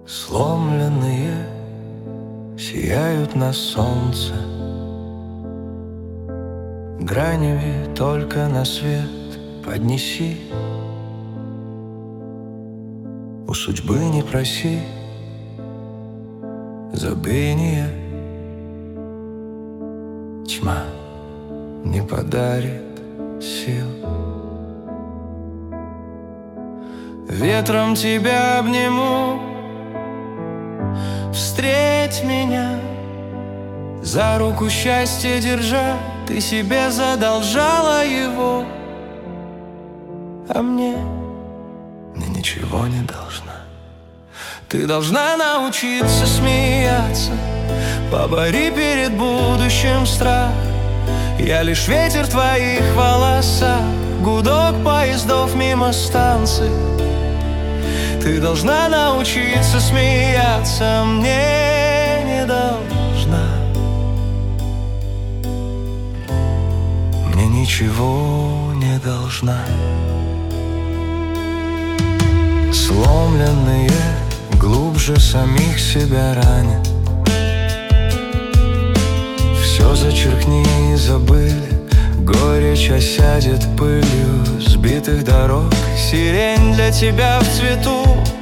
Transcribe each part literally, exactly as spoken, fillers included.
Сломленные сияют на солнце, гранями только на свет поднеси. У судьбы не проси забвения, тьма не подарит сил. Ветром тебя обниму, встреть меня, за руку счастье держа. Ты себе задолжала его, а мне, мне ничего не должна. Ты должна научиться смеяться, побори перед будущим страх. Я лишь ветер в твоих волосах, гудок поездов мимо станций. Ты должна научиться смеяться, мне не должна. Мне ничего не должна. Сломленные глубже самих себя ранят. Все зачеркни и забыли, горечь осядет пылью сбитых дорог. Сирень для тебя в цвету,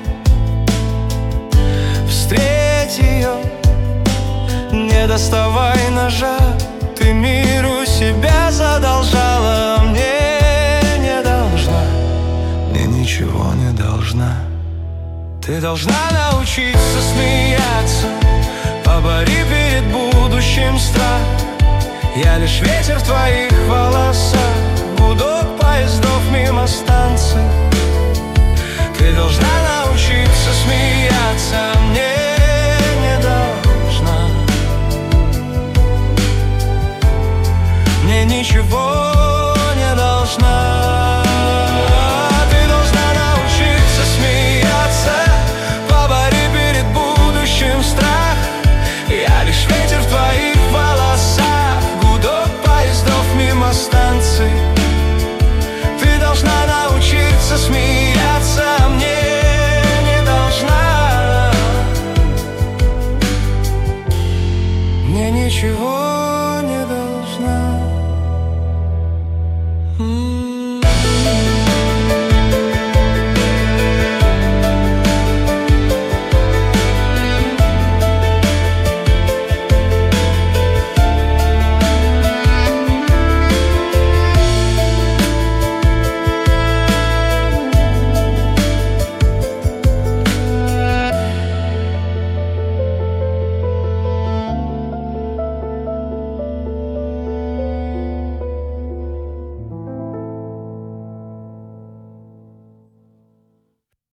встреть ее, не доставай ножа. Ты миру себя задолжала, мне не должна, мне ничего не должна. Ты должна научиться смеяться, побори перед будущим страх. Я лишь ветер в твоих волосах, гудок поездов мимо станций. Ты должна научиться